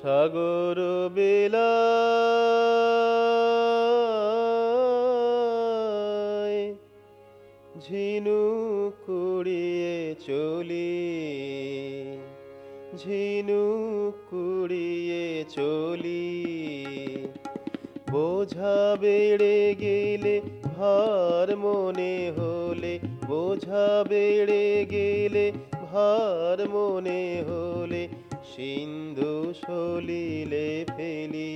সাগর বেলায় ঝিনুক কুড়িয়ে চলি, ঝিনুক কুড়িয়ে চলি। বোঝা বেড়ে গেলে ভার মনে হলে, বোঝা বেড়ে গেলে ভার মনে হলে সিন্ধু সলিলে ফেলি।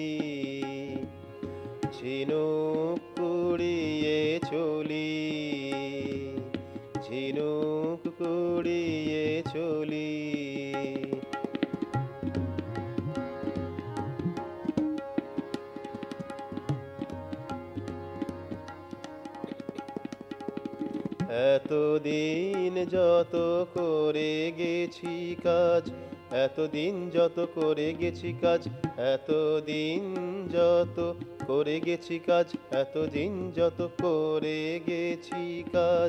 ঝিনুক কুড়িয়ে চলি, ঝিনুক কুড়িয়ে চলি। এতদিন যত করে গেছি কাজ, এতদিন যত করে গেছি কাজ, এতদিন যত করে গেছি কাজ, এতদিন যত করে গেছি কাজ।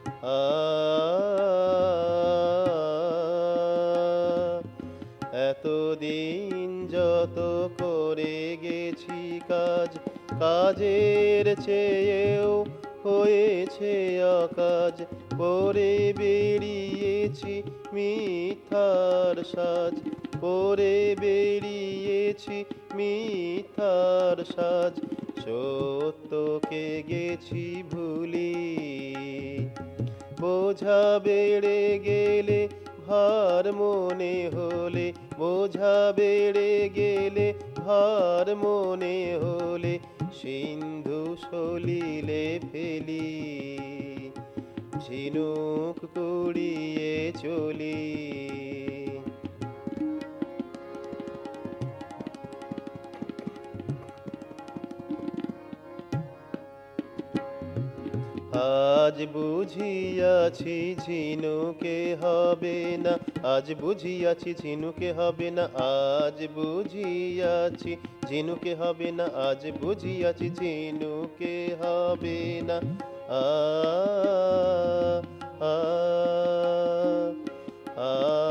এতদিন যত করে গেছি কাজ, কাজের চেয়েও হয়েছে অকাজ। পরে বেরিয়েছি মিথ্যার সাজ, পরে বেরিয়েছি মিথ্যার সাজ। সত্যকে গেছি ভুলি, বোঝা বেড়ে গেলে ভার মনে হলে, বোঝা বেড়ে গেলে ভার মনে হলে সিন্ধু সলিলে ফেলি। ঝিনুক কুড়িয়ে চলি। আজ বুঝিয়াছি ঝিনুকে হবে না, আজ বুঝিয়াছি ঝিনুকে হবে না, আজ বুঝিয়াছি ঝিনুকে হবে না, আজ বুঝিয়াছি ঝিনুকে হবে না। আ আ আ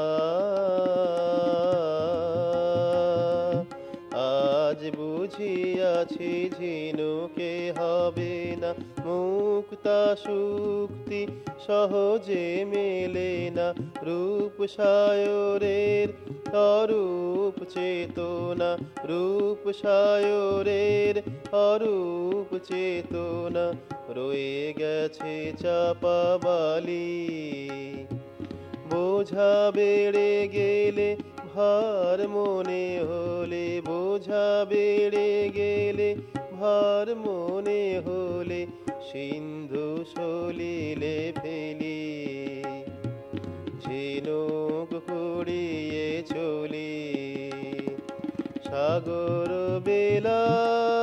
আজ বুঝিয়াছি ঝিনুকে হবে না। মুক্তা শুক্তি সহজে মেলে না, রূপ সায়রের অরূপ চেতনা, রূপ সায়রের অরূপ চেতনা রয়ে গেছে চাপা বালি। বোঝা বেড়ে গেলে ভার মনে হলে, বোঝা বেড়ে গেলে ভার মনে হলে সিন্ধু সলিলে ফেলি। ঝিনুক কুড়িয়ে চলি। সাগর বেলা